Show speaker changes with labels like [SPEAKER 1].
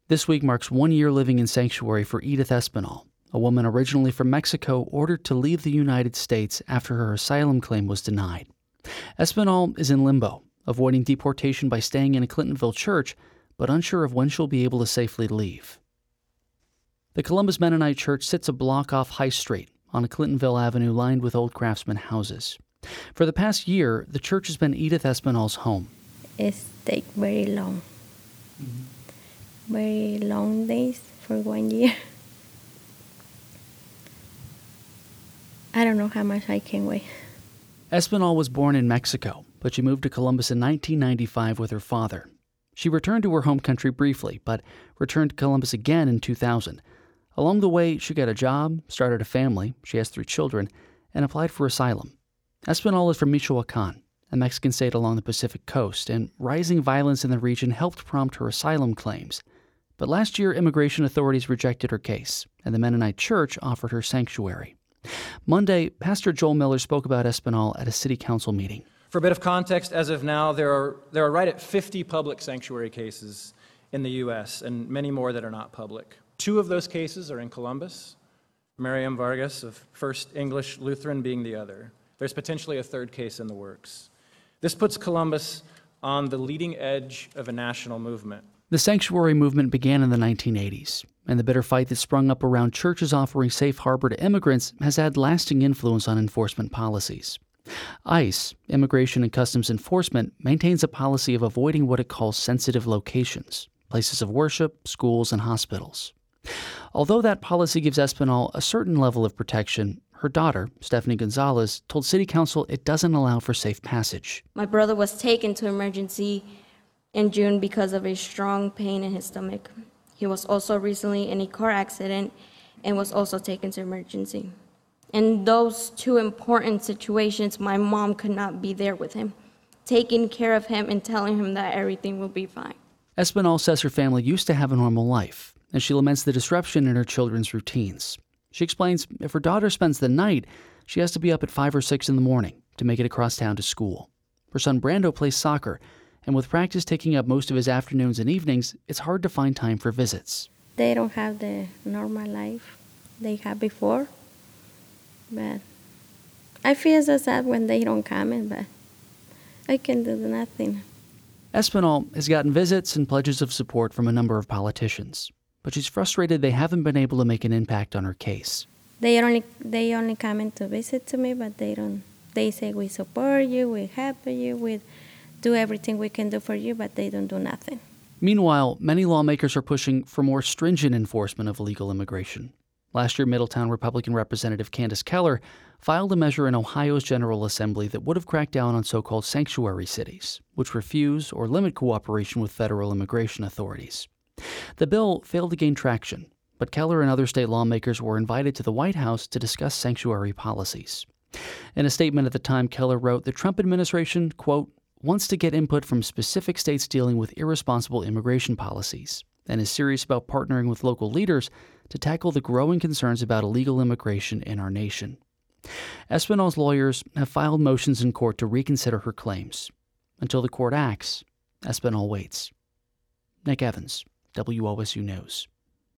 [SPEAKER 1] This week marks 1 year living in sanctuary for Edith Espinal, a woman originally from Mexico ordered to leave the United States after her asylum claim was denied. Espinal is in limbo, avoiding deportation by staying in a Clintonville church, but unsure of when she'll be able to safely leave. The Columbus Mennonite Church sits a block off High Street on a Clintonville avenue lined with old craftsman houses. For the past year, the church has been Edith Espinal's home.
[SPEAKER 2] It's take very long. Very long days for 1 year. I don't know how much I can wait.
[SPEAKER 1] Espinal was born in Mexico, but she moved to Columbus in 1995 with her father. She returned to her home country briefly, but returned to Columbus again in 2000. Along the way, she got a job, started a family, she has 3 children, and applied for asylum. Espinal is from Michoacan, a Mexican state along the Pacific coast, and rising violence in the region helped prompt her asylum claims. But last year, immigration authorities rejected her case, and the Mennonite Church offered her sanctuary. Monday, Pastor Joel Miller spoke about Espinal at a city council meeting.
[SPEAKER 3] For a bit of context, as of now, there are right at 50 public sanctuary cases in the U.S., and many more that are not public. 2 of those cases are in Columbus, Miriam Vargas of First English Lutheran being the other. There's potentially a 3rd case in the works. This puts Columbus on the leading edge of a national movement.
[SPEAKER 1] The sanctuary movement began in the 1980s, and the bitter fight that sprung up around churches offering safe harbor to immigrants has had lasting influence on enforcement policies. ICE, Immigration and Customs Enforcement, maintains a policy of avoiding what it calls sensitive locations, places of worship, schools, and hospitals. Although that policy gives Espinal a certain level of protection, her daughter, Stephanie Gonzalez, told City Council it doesn't allow for safe passage.
[SPEAKER 4] My brother was taken to emergency in June because of a strong pain in his stomach. He was also recently in a car accident and was also taken to emergency. In those 2 important situations, my mom could not be there with him, taking care of him and telling him that everything will be fine.
[SPEAKER 1] Espinal says her family used to have a normal life, and she laments the disruption in her children's routines. She explains if her daughter spends the night, she has to be up at 5 or 6 in the morning to make it across town to school. Her son Brando plays soccer, and with practice taking up most of his afternoons and evenings, it's hard to find time for visits.
[SPEAKER 2] They don't have the normal life they had before, but I feel so sad when they don't come, but I can do nothing.
[SPEAKER 1] Espinal has gotten visits and pledges of support from a number of politicians, but she's frustrated they haven't been able to make an impact on her case.
[SPEAKER 2] They only come in to visit to me, but they don't. They say we support you, we help you, we do everything we can do for you, but they don't do nothing.
[SPEAKER 1] Meanwhile, many lawmakers are pushing for more stringent enforcement of illegal immigration. Last year, Middletown Republican Representative Candace Keller filed a measure in Ohio's General Assembly that would have cracked down on so-called sanctuary cities, which refuse or limit cooperation with federal immigration authorities. The bill failed to gain traction, but Keller and other state lawmakers were invited to the White House to discuss sanctuary policies. In a statement at the time, Keller wrote the Trump administration, quote, wants to get input from specific states dealing with irresponsible immigration policies and is serious about partnering with local leaders to tackle the growing concerns about illegal immigration in our nation. Espinal's lawyers have filed motions in court to reconsider her claims. Until the court acts, Espinal waits. Nick Evans, WOSU News.